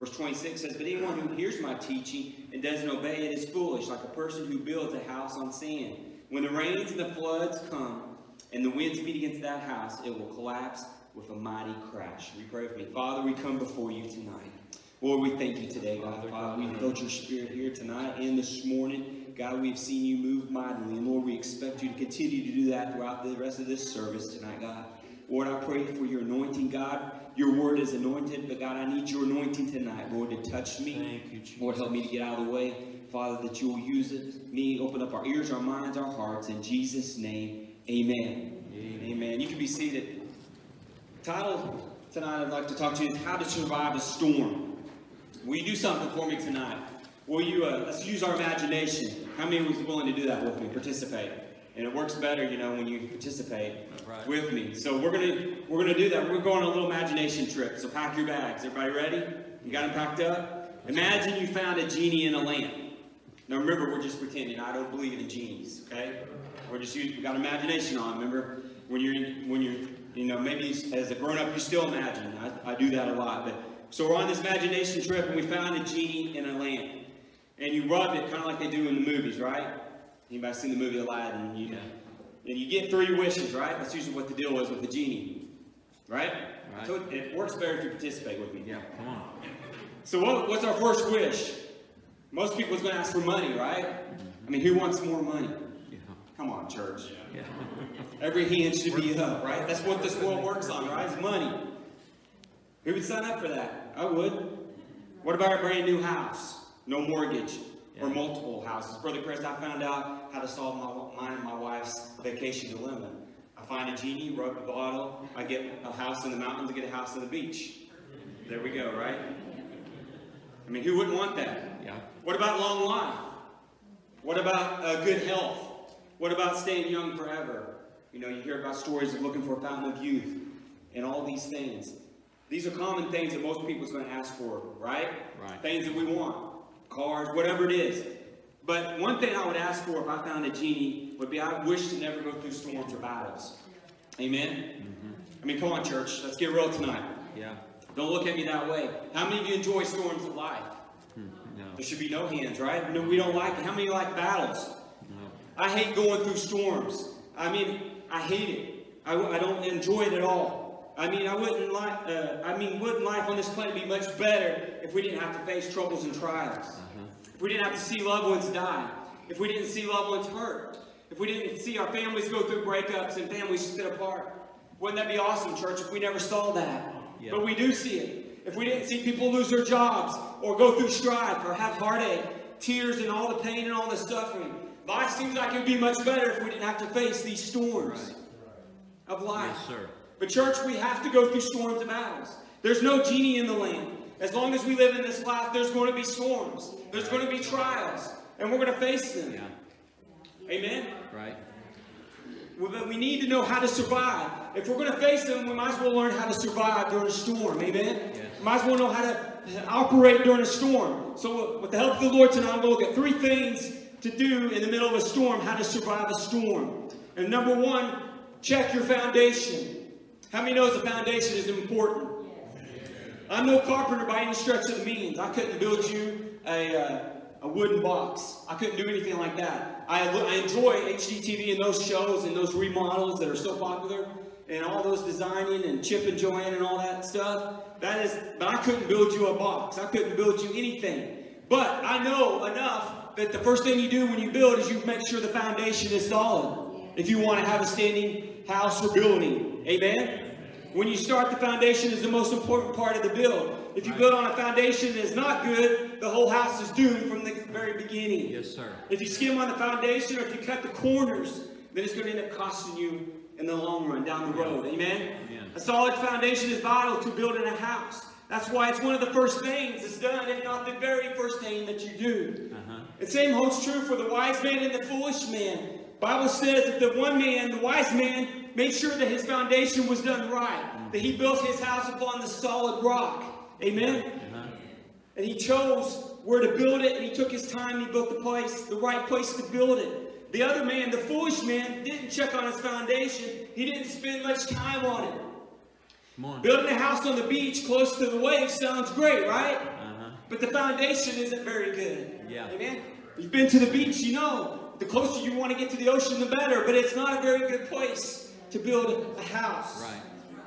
Verse 26 says, but anyone who hears my teaching and doesn't obey it is foolish, like a person who builds a house on sand. When the rains and the floods come and the winds beat against that house, it will collapse with a mighty crash. We pray with me. Father, we come before you tonight. Lord, we thank you today, God. Father, we felt your spirit here tonight and this morning. God, we've seen you move mightily. And Lord, we expect you to continue to do that throughout the rest of this service tonight, God. Lord, I pray for your anointing, God. Your word is anointed, but God, I need your anointing tonight, Lord, to touch me. Thank you, Jesus. Lord, help me to get out of the way. Father, that you will use it. Me, open up our ears, our minds, our hearts. In Jesus' name, amen. Amen. You can be seated. The title tonight I'd like to talk to you is How to Survive a Storm. Will you do something for me tonight? Will you, let's use our imagination. How many was willing to do that with me? Participate. And it works better, you know, when you participate with me. So we're gonna do that. We're going on a little imagination trip. So pack your bags. Everybody ready? You got them packed up? Imagine you found a genie in a lamp. Now remember, we're just pretending. I don't believe in genies. Okay? We got imagination on. Remember, when you're, you know, maybe as a grown up, you still imagine. I do that a lot. But so we're on this imagination trip, and we found a genie in a lamp, and you rub it kind of like they do in the movies, right? Anybody seen the movie Aladdin? And you get 3 wishes, right? That's usually what the deal is with the genie, right? So it works better if you participate with me. Yeah, come on. So what's our first wish? Most people's going to ask for money, right? I mean, who wants more money? Yeah. Come on, church. Yeah. Every hand should be up, right? That's what this world works on, right? It's money. Who would sign up for that? I would. What about a brand new house? No mortgage. Or multiple houses. Brother Chris, I found out how to solve mine and my wife's vacation dilemma. I find a genie, rub the bottle, I get a house in the mountains, I get a house on the beach. There we go, right? I mean, who wouldn't want that? Yeah. What about long life? What about good health? What about staying young forever? You know, you hear about stories of looking for a fountain of youth and all these things. These are common things that most people's going to ask for, right? Right. Things that we want. Cars, whatever it is. But one thing I would ask for if I found a genie would be I wish to never go through storms or battles. Amen? Mm-hmm. I mean, come on, church. Let's get real tonight. Yeah. Don't look at me that way. How many of you enjoy storms of life? No. There should be no hands, right? No, we don't like it. How many like battles? No. I hate going through storms. I mean, I hate it. I don't enjoy it at all. I mean, wouldn't life on this planet be much better if we didn't have to face troubles and trials? If we didn't have to see loved ones die? If we didn't see loved ones hurt? If we didn't see our families go through breakups and families split apart? Wouldn't that be awesome, church, if we never saw that? Yeah. But we do see it. If we didn't see people lose their jobs or go through strife or have heartache, tears and all the pain and all the suffering, life seems like it would be much better if we didn't have to face these storms of life. Yes, sir. But church, we have to go through storms and battles. There's no genie in the lamp. As long as we live in this life, there's going to be storms. There's going to be trials. And we're going to face them. Yeah. Amen? Right. But we need to know how to survive. If we're going to face them, we might as well learn how to survive during a storm. Amen? Yes. Might as well know how to operate during a storm. So with the help of the Lord tonight, I'm going to look at 3 things to do in the middle of a storm, how to survive a storm. And number 1, check your foundation. How many knows the foundation is important? I'm no carpenter by any stretch of the means. I couldn't build you a wooden box. I couldn't do anything like that. I enjoy HGTV and those shows and those remodels that are so popular and all those designing and Chip and Joanne and all that stuff. But I couldn't build you a box. I couldn't build you anything. But I know enough that the first thing you do when you build is you make sure the foundation is solid. If you want to have a standing house or building. Amen? When you start, the foundation is the most important part of the build. If you build on a foundation that is not good, the whole house is doomed from the very beginning. Yes, sir. If you skim on the foundation or if you cut the corners, then it's going to end up costing you in the long run, down the road. Amen? Amen. A solid foundation is vital to building a house. That's why it's one of the first things that's done, if not the very first thing that you do. The same holds true for the wise man and the foolish man. The Bible says that the one man, the wise man, made sure that his foundation was done right. That he built his house upon the solid rock. Amen? And he chose where to build it, and he took his time, and he built the right place to build it. The other man, the foolish man, didn't check on his foundation. He didn't spend much time on it. Building a house on the beach close to the waves sounds great, right? but the foundation isn't very good. Yeah. Amen? You've been to the beach, you know. The closer you want to get to the ocean, the better. But it's not a very good place to build a house. Right.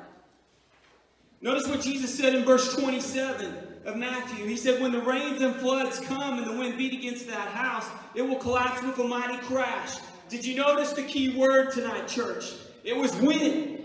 Notice what Jesus said in verse 27 of Matthew. He said, when the rains and floods come and the wind beat against that house, it will collapse with a mighty crash. Did you notice the key word tonight, church? It was wind.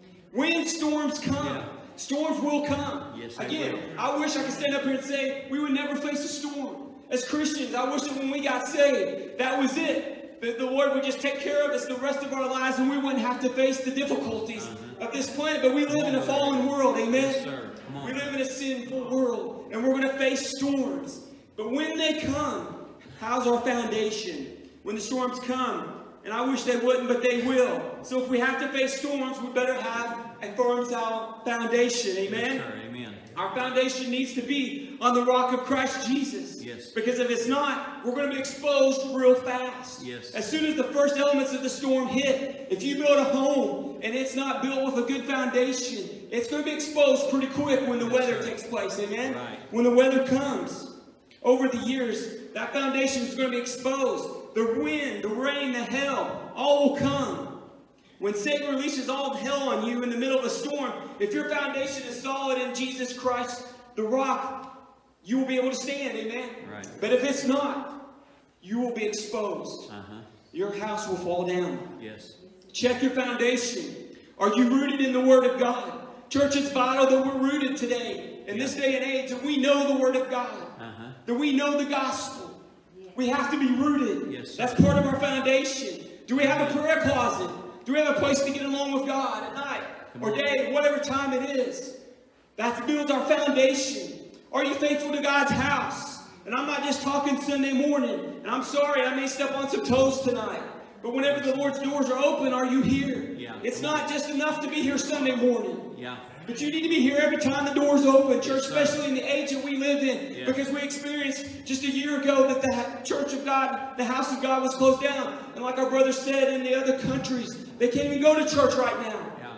Wind storms come. Yeah. Storms will come. Yes, they Again, will. I wish I could stand up here and say we would never face a storm. As Christians, I wish that when we got saved, that was it. That the Lord would just take care of us the rest of our lives and we wouldn't have to face the difficulties of this planet. But we live in a fallen world, amen? Yes, sir. Come on. We live in a sinful world and we're going to face storms. But when they come, how's our foundation? When the storms come, and I wish they wouldn't, but they will. So if we have to face storms, we better have a firm foundation, amen? Yes, sir. Amen. Our foundation needs to be on the rock of Christ Jesus. Yes. Because if it's not, we're going to be exposed real fast. Yes. As soon as the first elements of the storm hit, if you build a home and it's not built with a good foundation, it's going to be exposed pretty quick when the weather takes place. Amen? Right. When the weather comes. Over the years, that foundation is going to be exposed. The wind, the rain, the hail, all will come. When Satan releases all of hell on you in the middle of a storm, if your foundation is solid in Jesus Christ, the rock, you will be able to stand, amen? Right. But if it's not, you will be exposed. Uh-huh. Your house will fall down. Yes. Check your foundation. Are you rooted in the Word of God? Church, it's vital that we're rooted today, in this day and age, that we know the Word of God, that we know the gospel. We have to be rooted. Yes, sir. That's part of our foundation. Do we have a prayer closet? Do we have a place to get along with God at night or day, whatever time it is? That builds our foundation. Are you faithful to God's house? And I'm not just talking Sunday morning. And I'm sorry, I may step on some toes tonight. But whenever the Lord's doors are open, are you here? Yeah. It's not just enough to be here Sunday morning. Yeah. But you need to be here every time the door's open, church, Yes, sir. especially in the age that we live in. Yeah. Because we experienced just a year ago that the church of God, the house of God was closed down. And like our brother said, in the other countries, they can't even go to church right now. Yeah.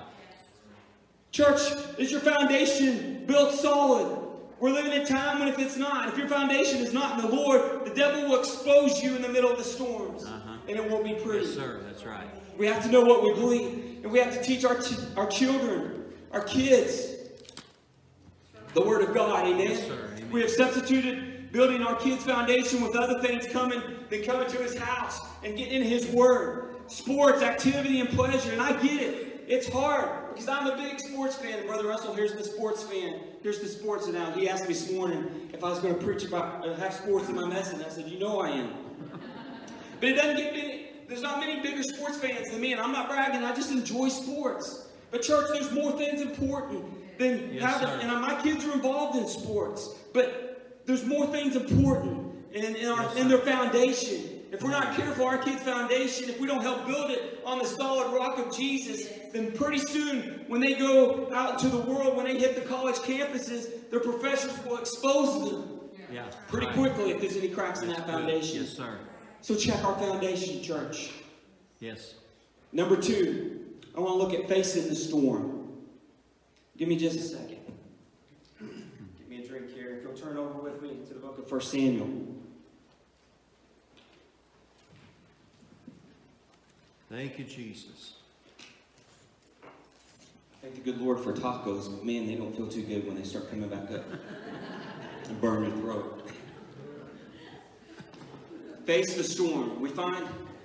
Church, is your foundation built solid? We're living in a time when if it's not, if your foundation is not in the Lord, the devil will expose you in the middle of the storms. And it won't be pretty. Yes, sir. That's right. We have to know what we believe. And we have to teach our children, our kids, the Word of God. Amen? Yes, sir. Amen. We have substituted building our kids' foundation with other things coming to His house and getting in His Word. Sports, activity, and pleasure. And I get it. It's hard because I'm a big sports fan. And Brother Russell, here's the sports fan. Here's the sports analogy. He asked me this morning if I was going to preach about, have sports in my message. I said, you know I am. But it doesn't get many. There's not many bigger sports fans than me, and I'm not bragging. I just enjoy sports. But church, there's more things important than having. Sir. And my kids are involved in sports, but there's more things important in their foundation. If we're not careful, our kids' foundation, if we don't help build it on the solid rock of Jesus, then pretty soon, when they go out into the world, when they hit the college campuses, their professors will expose them pretty quickly if there's any cracks in that foundation. Yes, sir. So check our foundation, church. Yes. Number 2, I want to look at facing the storm. Give me just a second. Give me a drink here. If you'll turn over with me to the book of 1 Samuel. Thank you, Jesus. Thank the good Lord for tacos, but man, they don't feel too good when they start coming back up and burn your throat. Face the storm. We find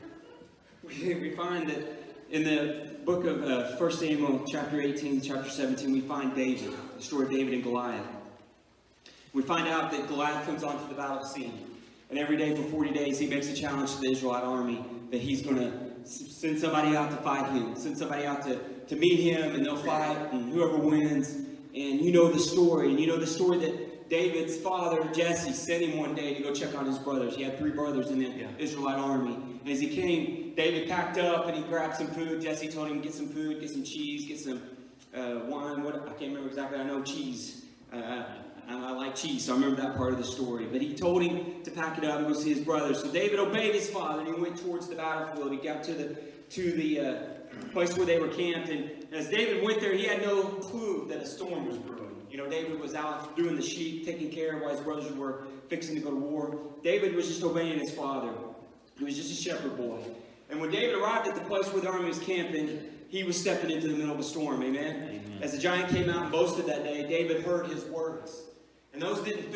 that in the book of 1 Samuel, chapter 18, chapter 17, we find David, the story of David and Goliath. We find out that Goliath comes onto the battle scene, and every day for 40 days he makes a challenge to the Israelite army that he's going to send somebody out to fight him, send somebody out to meet him, and they'll fight, and whoever wins. And you know the story, and you know the story that David's father, Jesse, sent him one day to go check on his brothers. He had 3 brothers in the Israelite army. And as he came, David packed up and he grabbed some food. Jesse told him, get some food, get some cheese, get some wine. I can't remember exactly. I know cheese. I like cheese, so I remember that part of the story. But he told him to pack it up and go see his brothers. So David obeyed his father and he went towards the battlefield. He got to the place where they were camped. And as David went there, he had no clue that a storm was brewing. You know, David was out doing the sheep, taking care of while his brothers were fixing to go to war. David was just obeying his father. He was just a shepherd boy. And when David arrived at the place where the army was camping, he was stepping into the middle of a storm. Amen? Amen. As the giant came out and boasted that day, David heard his words. And those didn't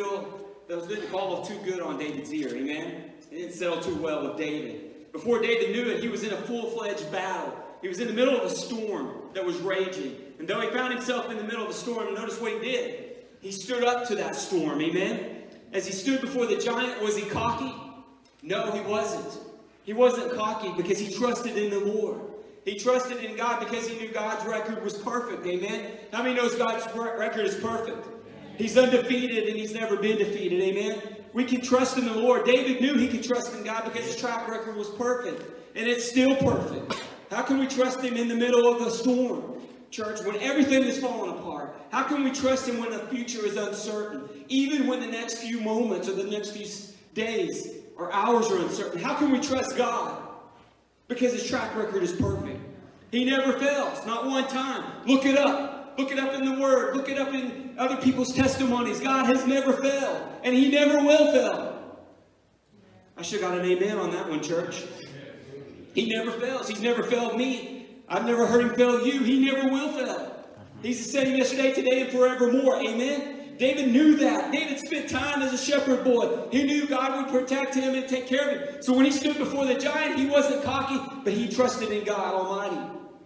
fall too good on David's ear. Amen? It didn't settle too well with David. Before David knew it, he was in a full-fledged battle. He was in the middle of a storm that was raging. And though he found himself in the middle of the storm, notice what he did. He stood up to that storm. Amen? As he stood before the giant, was he cocky? No, he wasn't. He wasn't cocky because he trusted in the Lord. He trusted in God because he knew God's record was perfect. Amen? How many knows God's record is perfect? He's undefeated and he's never been defeated. Amen? We can trust in the Lord. David knew he could trust in God because his track record was perfect. And it's still perfect. How can we trust him in the middle of a storm? Church, when everything is falling apart, how can we trust him when the future is uncertain? Even when the next few moments or the next few days or hours are uncertain. How can we trust God? Because his track record is perfect. He never fails, not one time. Look it up. Look it up in the Word. Look it up in other people's testimonies. God has never failed, and he never will fail. I should have got an amen on that one, church. He never fails. He's never failed me. I've never heard him fail you. He never will fail. He's the same yesterday, today, and forevermore. Amen? David knew that. David spent time as a shepherd boy. He knew God would protect him and take care of him. So when he stood before the giant, he wasn't cocky, but he trusted in God Almighty.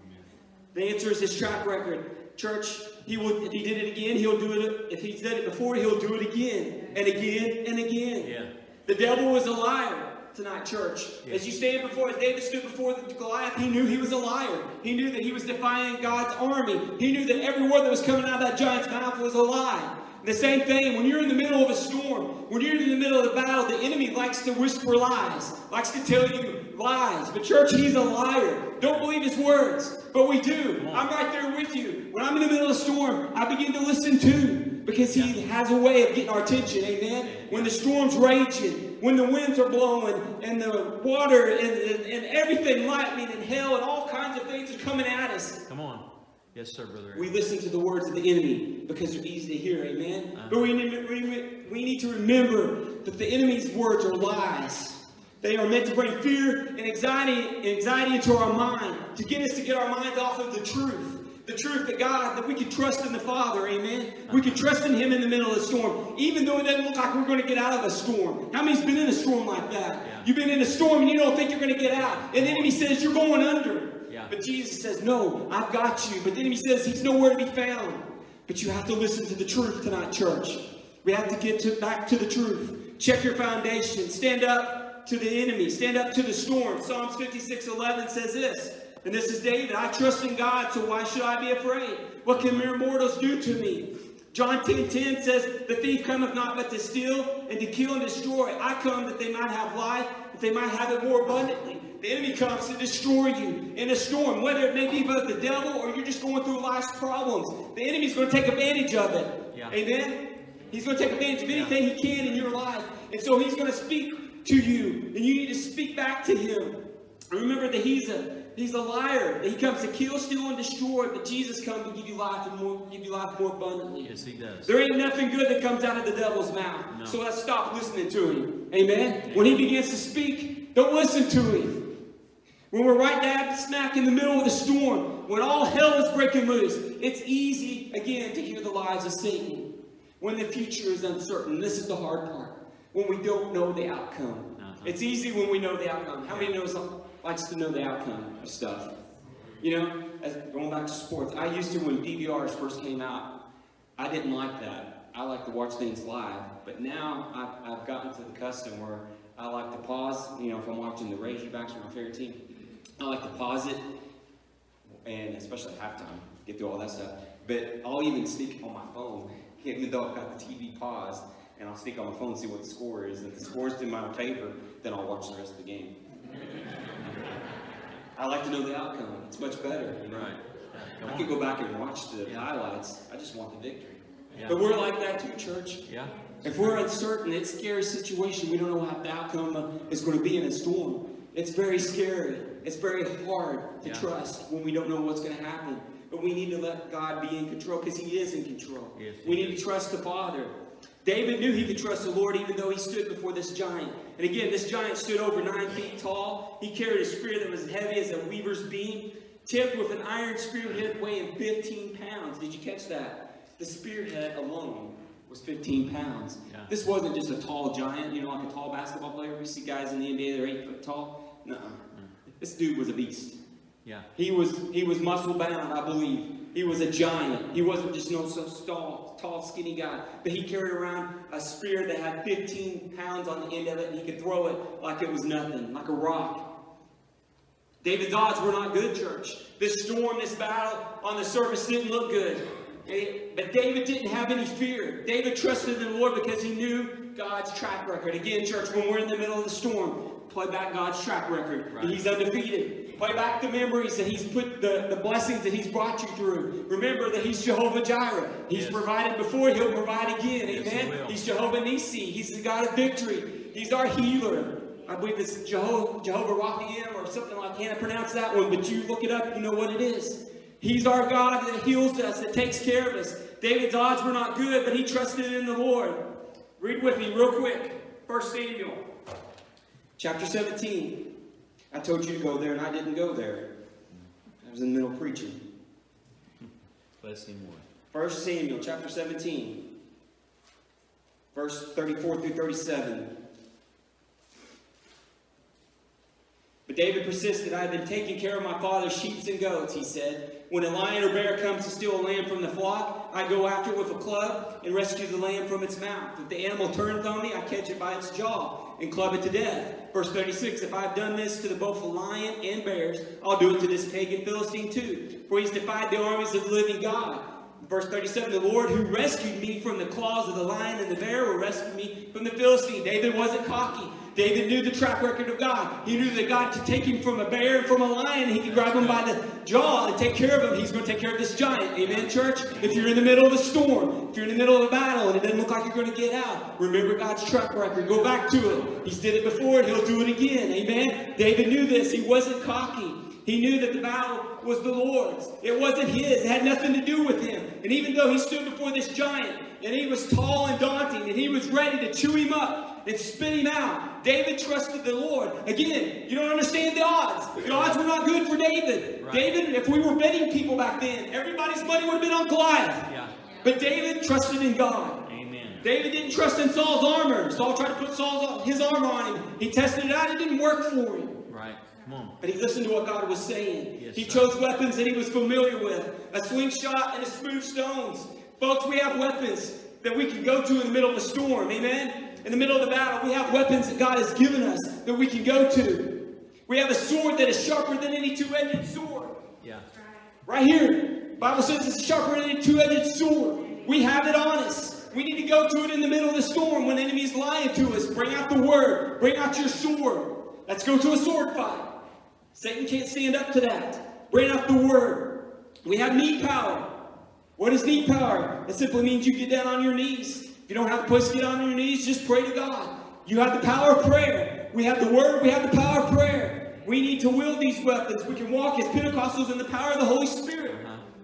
The answer is his track record. Church, if he did it again, he'll do it. If he's done it before, he'll do it again and again and again. Yeah. The devil was a liar tonight, church. Yeah. As David stood before the Goliath, he knew he was a liar. He knew that he was defying God's army. He knew that every word that was coming out of that giant's mouth was a lie. The same thing, when you're in the middle of a storm, when you're in the middle of the battle, the enemy likes to whisper lies, likes to tell you lies. But church, he's a liar. Don't believe his words. But we do. I'm right there with you. When I'm in the middle of a storm, I begin to listen too, because he has a way of getting our attention. Amen? When the storm's raging, when the winds are blowing, and the water and everything, lightning and hell and all kinds of things are coming at us. Come on. Yes, sir, brother. We listen to the words of the enemy because they're easy to hear, amen? But we need to remember that the enemy's words are lies. They are meant to bring fear and anxiety into our mind, to get us to get our minds off of the truth. The truth that we can trust in the Father, amen? We can trust in him in the middle of the storm, even though it doesn't look like we're going to get out of a storm. How many's been in a storm like that? Yeah. You've been in a storm and you don't think you're going to get out. And the enemy says you're going under. Yeah. But Jesus says, no, I've got you. But the enemy says he's nowhere to be found. But you have to listen to the truth tonight, church. We have to get back to the truth. Check your foundation. Stand up to the enemy. Stand up to the storm. Psalms 56:11 says this. And this is David. I trust in God, so why should I be afraid? What can mere mortals do to me? John 10:10 says, the thief cometh not but to steal and to kill and destroy. I come that they might have life, that they might have it more abundantly. The enemy comes to destroy you in a storm, whether it may be by the devil or you're just going through life's problems. The enemy's going to take advantage of it. Yeah. Amen? He's going to take advantage of anything he can in your life. And so he's going to speak to you, and you need to speak back to him. Remember that he's a liar. He comes to kill, steal, and destroy, but Jesus comes to give you life and give you life more abundantly. Yes, he does. There ain't nothing good that comes out of the devil's mouth. No. So let's stop listening to him. Amen? When he begins to speak, don't listen to him. When we're right dab smack in the middle of the storm, when all hell is breaking loose, it's easy, again, to hear the lies of Satan. When the future is uncertain, this is the hard part. When we don't know the outcome. It's easy when we know the outcome. How many likes to know the outcome of stuff? You know, going back to sports, I used to, when DVRs first came out, I didn't like that. I like to watch things live. But now I've gotten to the custom where I like to pause. You know, if I'm watching the Razorbacks, my favorite team, I like to pause it, and especially at halftime, get through all that stuff. But I'll even sneak on my phone, even though I've got the TV paused, and I'll sneak on my phone and see what the score is. If the score's in my favor, then I'll watch the rest of the game. I like to know the outcome. It's much better. You know? Right. I could go back and watch the highlights. I just want the victory. Yeah. But we're like that too, church. Yeah. If we're uncertain, it's a scary situation. We don't know what the outcome is going to be in a storm. It's very scary. It's very hard to trust when we don't know what's going to happen. But we need to let God be in control because He is in control. Yes, we need to trust the Father. David knew he could trust the Lord even though he stood before this giant. And again, this giant stood over 9 feet tall. He carried a spear that was heavy as a weaver's beam, tipped with an iron spearhead weighing 15 pounds. Did you catch that? The spearhead alone was 15 pounds. Yeah. This wasn't just a tall giant, like a tall basketball player. We see guys in the NBA that are 8 foot tall. No, This dude was a beast. Yeah. He was muscle bound, I believe. He was a giant. He wasn't just so tall, skinny guy. But he carried around a spear that had 15 pounds on the end of it, and he could throw it like it was nothing, like a rock. David's odds were not good, church. This storm, this battle on the surface didn't look good. But David didn't have any fear. David trusted in the Lord because he knew God's track record. Again, church, when we're in the middle of the storm, play back God's track record. Right. He's undefeated. Play back the memories that He's put, the blessings that He's brought you through. Remember that He's Jehovah Jireh. He's provided before, He'll provide again. Amen? Yes, He's Jehovah Nissi. He's the God of victory. He's our healer. I believe it's Jehovah Raphaim or something like that. I can't pronounce that one, but you look it up, you know what it is. He's our God that heals us, that takes care of us. David's odds were not good, but he trusted in the Lord. Read with me real quick. 1 Samuel, chapter 17. I told you to go there, and I didn't go there. I was in the middle of preaching. Let's see more. 1 Samuel, chapter 17, verse 34 through 37. But David persisted. I had been taking care of my father's sheep and goats, he said. When a lion or bear comes to steal a lamb from the flock, I go after it with a club and rescue the lamb from its mouth. If the animal turns on me, I catch it by its jaw and club it to death. Verse 36, if I have done this to both the lion and bears, I'll do it to this pagan Philistine too. For he's defied the armies of the living God. Verse 37, the Lord who rescued me from the claws of the lion and the bear will rescue me from the Philistine. David wasn't cocky. David knew the track record of God. He knew that God could take him from a bear and from a lion. He could grab him by the jaw and take care of him. He's going to take care of this giant. Amen, church? If you're in the middle of a storm, if you're in the middle of a battle and it doesn't look like you're going to get out, remember God's track record. Go back to it. He's did it before and He'll do it again. Amen? David knew this. He wasn't cocky. He knew that the battle was the Lord's. It wasn't his. It had nothing to do with him. And even though he stood before this giant, and he was tall and daunting, and he was ready to chew him up and spit him out, David trusted the Lord. Again, you don't understand the odds. The odds were not good for David. Right. David, if we were betting people back then, everybody's money would have been on Goliath. Yeah. But David trusted in God. Amen. David didn't trust in Saul's armor. Saul tried to put his armor on him. He tested it out. It didn't work for him. Right. Come on. But he listened to what God was saying. Yes, he sir. chose weapons that he was familiar with. A slingshot and a smooth stones. Folks, we have weapons that we can go to in the middle of a storm. Amen? In the middle of the battle, we have weapons that God has given us that we can go to. We have a sword that is sharper than any two-edged sword. Yeah. Right here. The Bible says it's sharper than any two-edged sword. We have it on us. We need to go to it in the middle of the storm when the enemy's lying to us. Bring out the word. Bring out your sword. Let's go to a sword fight. Satan can't stand up to that. Bring out the word. We have need power. What is need power? It simply means you get down on your knees. If you don't have a place to get on your knees, just pray to God. You have the power of prayer. We have the word. We have the power of prayer. We need to wield these weapons. We can walk as Pentecostals in the power of the Holy Spirit.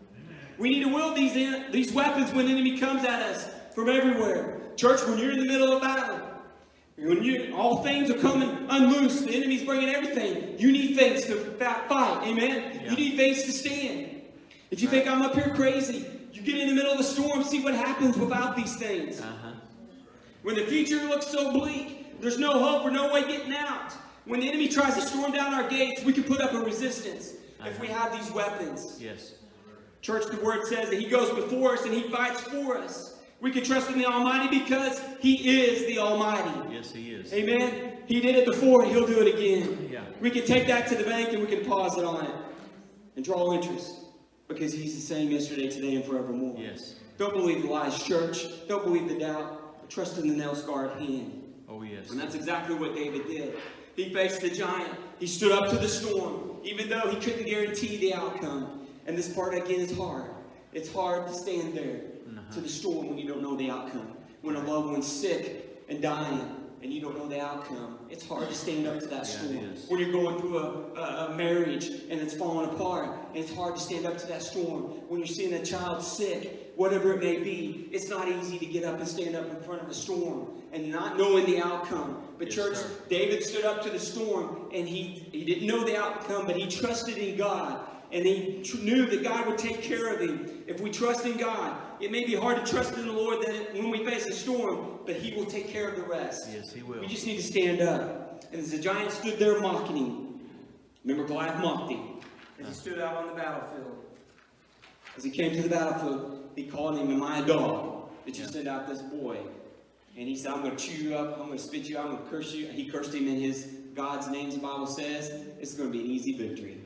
We need to wield these weapons when the enemy comes at us from everywhere. Church, when you're in the middle of battle, when all things are coming unloose, the enemy's bringing everything. You need things to fight. Amen? Yeah. You need things to stand. If you think I'm up here crazy, you get in the middle of the storm, see what happens without these things. When the future looks so bleak, there's no hope or no way getting out. When the enemy tries to storm down our gates, we can put up a resistance if we have these weapons. Yes. Church, the word says that He goes before us and He fights for us. We can trust in the Almighty because He is the Almighty. Yes, He is. Amen? He did it before and He'll do it again. Yeah. We can take that to the bank and we can pause it on it and draw interest because He's the same yesterday, today, and forevermore. Yes. Don't believe the lies, church. Don't believe the doubt. But trust in the nail-scarred hand. Oh, yes. And that's exactly what David did. He faced the giant. He stood up to the storm, even though he couldn't guarantee the outcome. And this part, again, is hard. It's hard to stand there to the storm when you don't know the outcome. When a loved one's sick and dying. and you don't know the outcome, it's hard to stand up to that storm. it is. When you're going through a marriage and it's falling apart, and it's hard to stand up to that storm. When you're seeing a child sick, whatever it may be, it's not easy to get up and stand up in front of the storm and not knowing the outcome. But Yes, church, sir. David stood up to the storm, and he didn't know the outcome, but he trusted in God. And he knew that God would take care of him. If we trust in God, it may be hard to trust in the Lord that when we face a storm, but he will take care of the rest. Yes, he will. We just need to stand up. And as the giant stood there mocking him, remember Goliath mocked him as he stood out on the battlefield. As he came to the battlefield, he called him, "Am I a dog that you send out this boy?" And he said, "I'm going to chew you up. I'm going to spit you out. I'm going to curse you." He cursed him in his God's name, the Bible says. It's going to be an easy victory.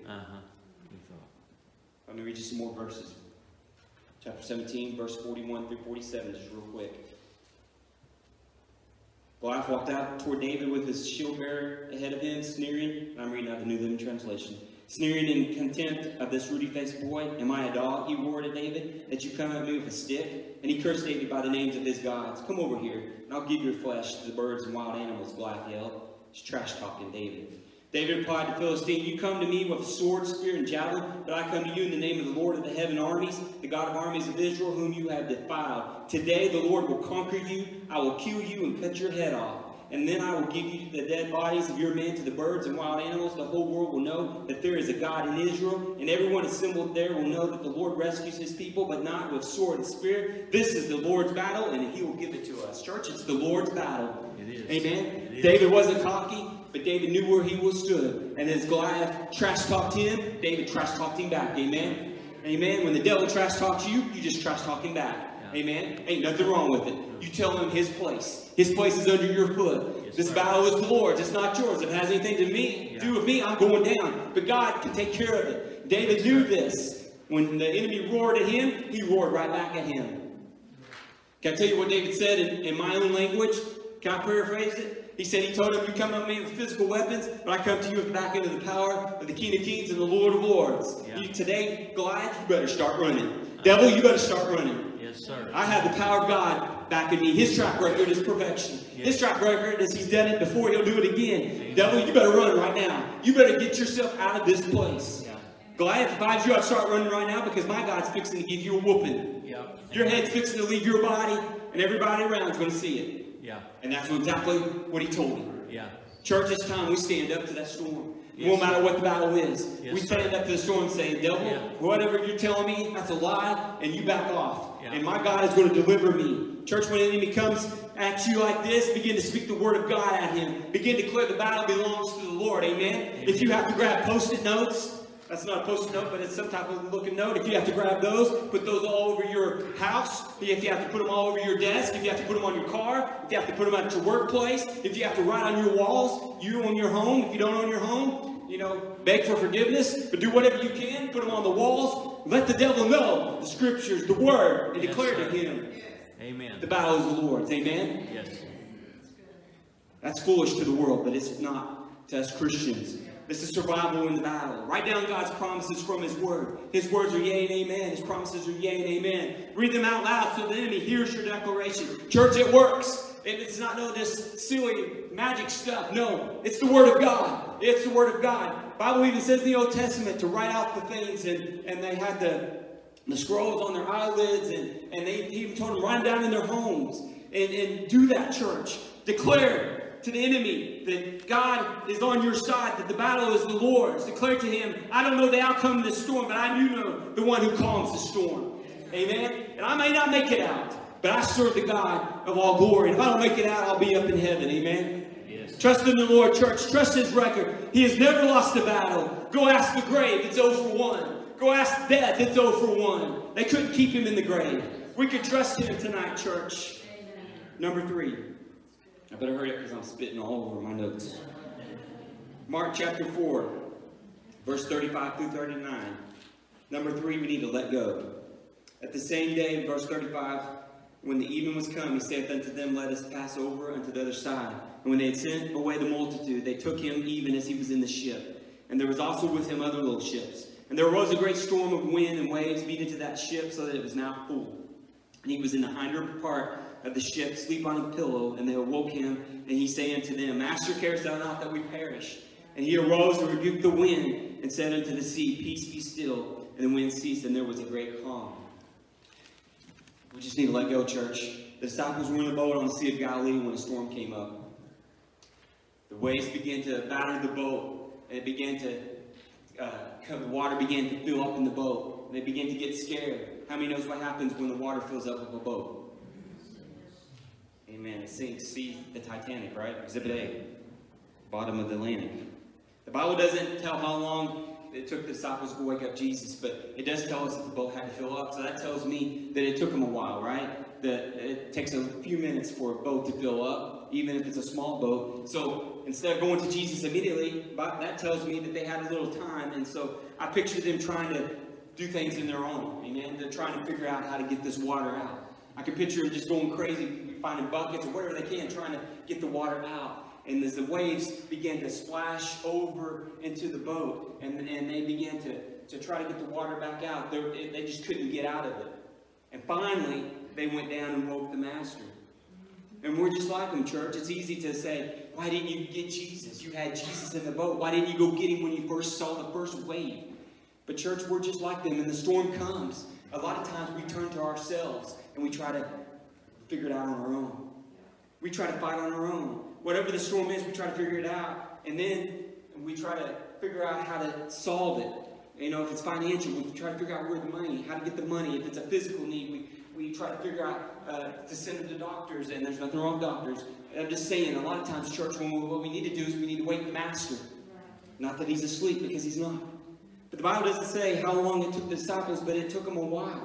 Let me read you some more verses. Chapter 17, verse 41 through 47, just real quick. Goliath walked out toward David with his shield bearer ahead of him, sneering. I'm reading out the New Living Translation. Sneering in contempt of this ruddy-faced boy. "Am I a dog," he roared at David, "that you come at me with a stick?" And he cursed David by the names of his gods. "Come over here, and I'll give your flesh to the birds and wild animals," Goliath yelled. He's trash-talking David. David replied to Philistine, "You come to me with a sword, spear, and javelin, but I come to you in the name of the Lord of the heaven armies, the God of armies of Israel, whom you have defiled. Today the Lord will conquer you. I will kill you and cut your head off. And then I will give you the dead bodies of your men to the birds and wild animals. The whole world will know that there is a God in Israel, and everyone assembled there will know that the Lord rescues his people, but not with sword and spear. This is the Lord's battle, and he will give it to us." Church, it's the Lord's battle. It is. Amen? It is. David wasn't cocky, but David knew where he was stood. And as Goliath trash-talked him, David trash-talked him back. Amen? Amen? When the devil trash-talks you, you just trash-talk him back. Yeah. Amen? Ain't nothing wrong with it. You tell him his place. His place is under your foot. Yes, This sir. battle is the Lord's. It's not yours. If it has anything to do with me, I'm going down. But God can take care of it. David knew this. When the enemy roared at him, he roared right back at him. Can I tell you what David said in my own language? Can I paraphrase it? He said, he told him, "You come at me with physical weapons, but I come to you with the back end of the power of the King of Kings and the Lord of Lords." Yeah. Today, Goliath, you better start running. Devil, you better start running. Yes, sir. I have the power of God backing me. His track record is perfection. Yes. His track record is he's done it before, he'll do it again. Amen. Devil, you better run right now. You better get yourself out of this place. Yeah. Goliath, if I was you, I'd start running right now, because my God's fixing to give you a whooping. Yeah. Your head's fixing to leave your body, and everybody around is going to see it. Yeah. And that's exactly what he told him. Yeah. Church, it's time we stand up to that storm. Yes, It won't matter sir. what the battle is. Yes, We stand sir. up to the storm saying, "Devil, Yeah. whatever you're telling me, that's a lie," and you back off. Yeah. And my God is going to deliver me. Church, when the enemy comes at you like this, begin to speak the word of God at him. Begin to declare the battle belongs to the Lord. Amen? Amen. If you have to grab Post-it notes, that's not a Post-it note, but it's some type of looking note. If you have to grab those, put those all over your house. If you have to put them all over your desk, if you have to put them on your car, if you have to put them at your workplace, if you have to write on your walls, you own your home. If you don't own your home, beg for forgiveness, but do whatever you can. Put them on the walls. Let the devil know the scriptures, the word, and Yes, declare sir. to him, Amen. the battle is the Lord's. Amen? Yes. That's foolish to the world, but it's not to us Christians. This is survival in the battle. Write down God's promises from His Word. His words are yea and amen. His promises are yea and amen. Read them out loud so the enemy hears your declaration. Church, it works. It's not this silly magic stuff. No, it's the Word of God. It's the Word of God. The Bible even says in the Old Testament to write out the things, and they had the scrolls on their eyelids, and they even told them, write them down in their homes. And do that, church. Declare to the enemy that God is on your side, that the battle is the Lord's. Declare to him, I don't know the outcome of this storm, but I do know the one who calms the storm. Amen? And I may not make it out, but I serve the God of all glory. And if I don't make it out, I'll be up in heaven. Amen? Yes. Trust in the Lord, church. Trust His record. He has never lost a battle. Go ask the grave. It's 0 for 1. Go ask death. It's 0 for 1. They couldn't keep him in the grave. We can trust Him tonight, church. Number 3. I better hurry up because I'm spitting all over my notes. Mark chapter 4, verse 35 through 39. Number 3, we need to let go. At the same day, verse 35, when the even was come, He saith unto them, let us pass over unto the other side. And when they had sent away the multitude, they took Him even as He was in the ship. And there was also with Him other little ships. And there arose a great storm of wind and waves beat into that ship, so that it was now full. And He was in the hinder part of the ship sleep on a pillow, and they awoke him, and he said unto them, Master, carest thou not that we perish? And he arose and rebuked the wind, and said unto the sea, Peace, be still. And the wind ceased, and there was a great calm. We just need to let go, church. The disciples were in the boat on the Sea of Galilee when a storm came up. The waves began to batter the boat, and it began to, the water began to fill up in the boat, and they began to get scared. How many knows what happens when the water fills up of a boat? Amen. It sinks. See the Titanic, right? Exhibit A, bottom of the Atlantic. The Bible doesn't tell how long it took the disciples to wake up Jesus, but it does tell us that the boat had to fill up. So that tells me that it took them a while, right? That it takes a few minutes for a boat to fill up, even if it's a small boat. So instead of going to Jesus immediately, that tells me that they had a little time. And so I picture them trying to do things in their own. Amen. They're trying to figure out how to get this water out. I can picture them just going crazy, finding buckets or whatever they can, trying to get the water out. And as the waves began to splash over into the boat, and they began to try to get the water back out, they just couldn't get out of it. And finally, they went down and woke the Master. And we're just like them, church. It's easy to say, why didn't you get Jesus? You had Jesus in the boat. Why didn't you go get him when you first saw the first wave? But church, we're just like them. And the storm comes. A lot of times we turn to ourselves and we try to figure it out on our own. We try to fight on our own. Whatever the storm is, we try to figure it out. And then we try to figure out how to solve it. You know, if it's financial, we try to figure out where the money, how to get the money. If it's a physical need, we try to figure out to send them to doctors. And there's nothing wrong with doctors. I'm just saying, a lot of times, church, what we need to do is we need to wake the Master. Not that he's asleep, because he's not. But the Bible doesn't say how long it took the disciples, but it took them a while.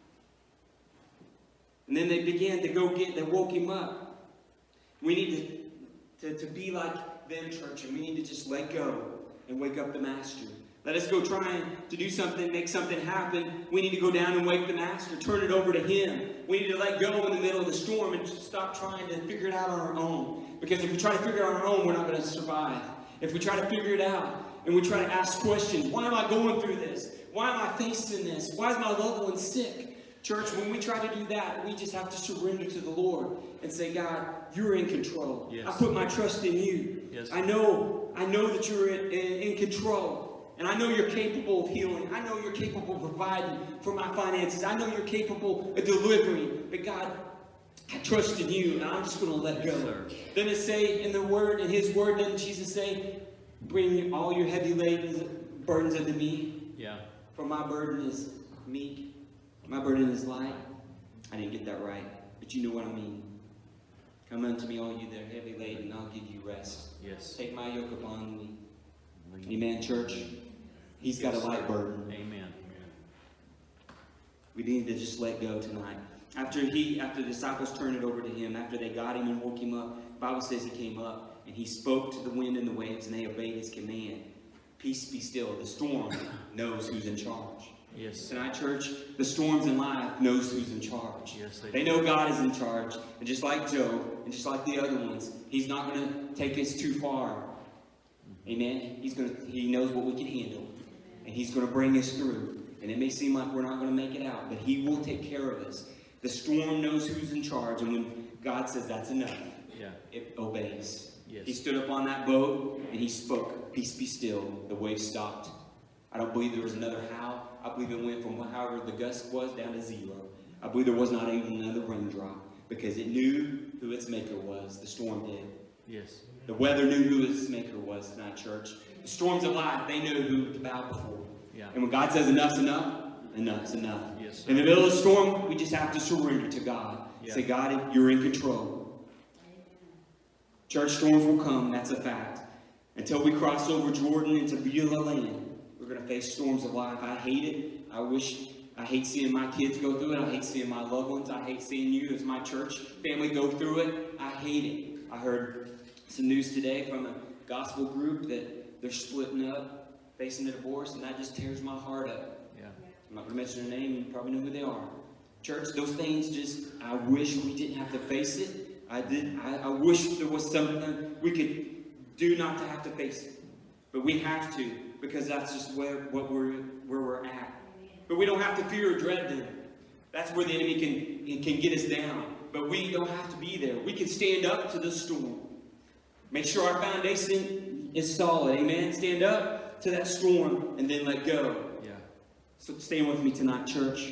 And then they began to they woke him up. We need to be like them, church, and we need to just let go and wake up the Master. Let us go trying to do something, make something happen. We need to go down and wake the Master, turn it over to him. We need to let go in the middle of the storm and just stop trying to figure it out on our own. Because if we try to figure it out on our own, we're not going to survive. If we try to figure it out and we try to ask questions, why am I going through this? Why am I facing this? Why is my loved one sick? Church, when we try to do that, we just have to surrender to the Lord and say, God, you're in control. Yes. I put my trust in you. Yes. I know that you're in control. And I know you're capable of healing. I know you're capable of providing for my finances. I know you're capable of delivering. But God, I trust in you, and I'm just going to let go. Yes, Doesn't it say in his word, doesn't Jesus say, bring all your heavy burdens unto me? Yeah. For my burden is meek. My burden is light. I didn't get that right, but you know what I mean. Come unto me, all you that are heavy laden, and I'll give you rest. Yes. Take my yoke upon me. Amen, church. He's got a light burden. Amen. We need to just let go tonight. After the disciples turned it over to him, after they got him and woke him up, the Bible says he came up and he spoke to the wind and the waves, and they obeyed his command. Peace, be still. The storm knows who's in charge. Yes. Tonight, church, the storms in life knows who's in charge. Yes, they know God is in charge. And just like Job, and just like the other ones, he's not going to take us too far. Amen. He knows what we can handle. And he's going to bring us through. And it may seem like we're not going to make it out, but he will take care of us. The storm knows who's in charge. And when God says that's enough, it obeys. Yes. He stood up on that boat and he spoke, peace be still. The waves stopped. I don't believe there was another howl. I believe it went from however the gust was down to zero. I believe there was not even another raindrop because it knew who its maker was. The storm did. Yes. The weather knew who its maker was tonight, church. The storms of life, they know who to bow before. Yeah. And when God says enough's enough, enough's enough. Yes, sir. In the middle of the storm, we just have to surrender to God. Yeah. Say, God, you're in control. Church, storms will come. That's a fact. Until we cross over Jordan into Beulah land, we're going to face storms of life. I hate it. I hate seeing my kids go through it. I hate seeing my loved ones. I hate seeing you as my church family go through it. I hate it. I heard some news today from a gospel group that they're splitting up, facing a divorce, and that just tears my heart up. Yeah. I'm not going to mention their name. You probably know who they are. Church, those things I wish we didn't have to face it. I wish there was something we could do not to have to face it. But we have to, because that's just where we're at. But we don't have to fear or dread them. That's where the enemy can get us down. but we don't have to be there. We can stand up to the storm. Make sure our foundation is solid. Amen. Stand up to that storm and then let go. Yeah. So stand with me tonight, church.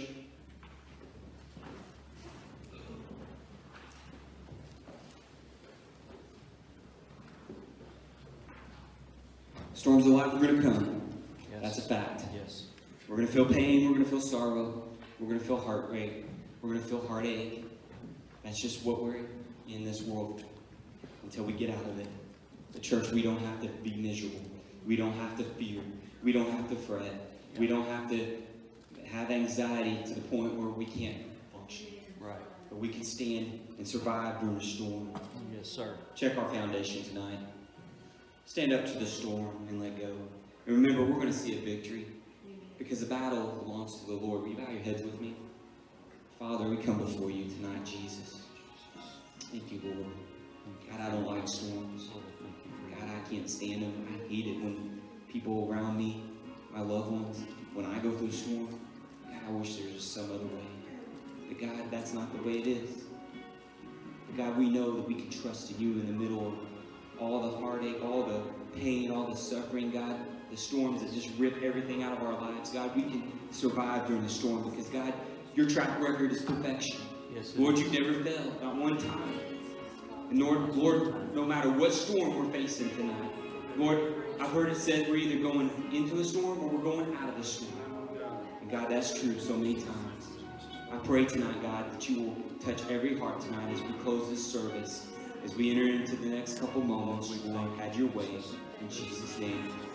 Storms of life are going to come. Yes. That's a fact. Yes. We're going to feel pain. We're going to feel sorrow. We're going to feel heartbreak. We're going to feel heartache. That's just what we're in this world until we get out of it. The church, we don't have to be miserable. We don't have to fear. We don't have to fret. We don't have to have anxiety to the point where we can't function. Right. But we can stand and survive during a storm. Yes, sir. Check our foundation tonight. Stand up to the storm and let go. And remember, we're going to see a victory because the battle belongs to the Lord. Will you bow your heads with me? Father, we come before you tonight, Jesus. Thank you, Lord. God, I don't like storms. God, I can't stand them. I hate it when people around me, my loved ones, when I go through a storm, God, I wish there was some other way. But God, that's not the way it is. But God, we know that we can trust in you in the middle of all the heartache, all the pain, all the suffering, God, the storms that just rip everything out of our lives. God, we can survive during the storm because, God, your track record is perfection. Yes, Lord, you've never failed, not one time. And Lord, no matter what storm we're facing tonight, Lord, I've heard it said we're either going into a storm or we're going out of the storm. And God, that's true so many times. I pray tonight, God, that you will touch every heart tonight as we close this service. As we enter into the next couple moments, Lord, have your way. In Jesus' name.